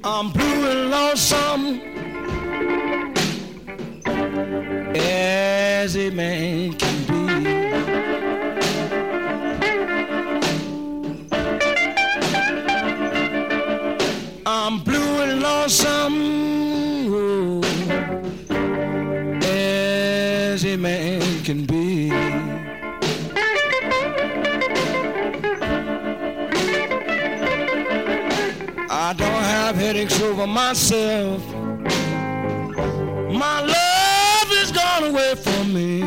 I'm blue and lonesome as a man can be. I'm blue and lonesome as a man can be. I don't have headaches over myself. My love is gone away from me.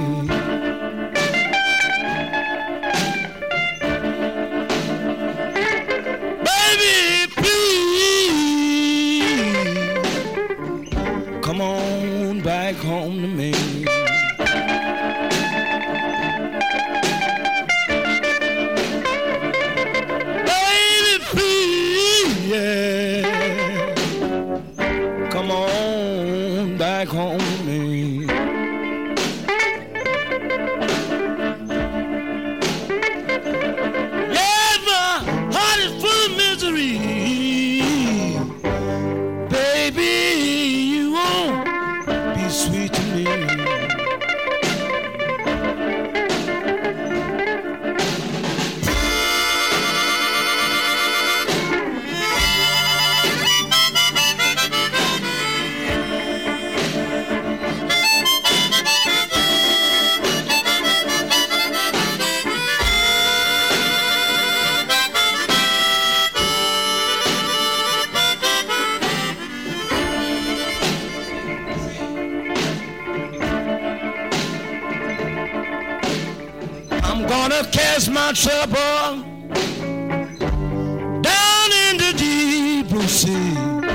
Baby, please come on back home to me. Come on back home to me. Yeah, my heart is full of misery. Baby, you won't be sweet to me. I'm gonna cast my trouble down in the deep blue sea.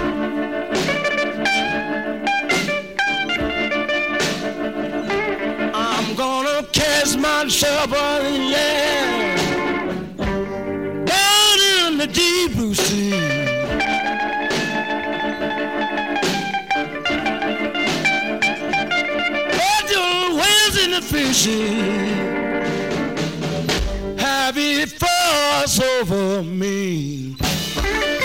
I'm gonna cast my trouble, yeah, down in the deep blue sea. Let the whales and the fishes have it fuss over me.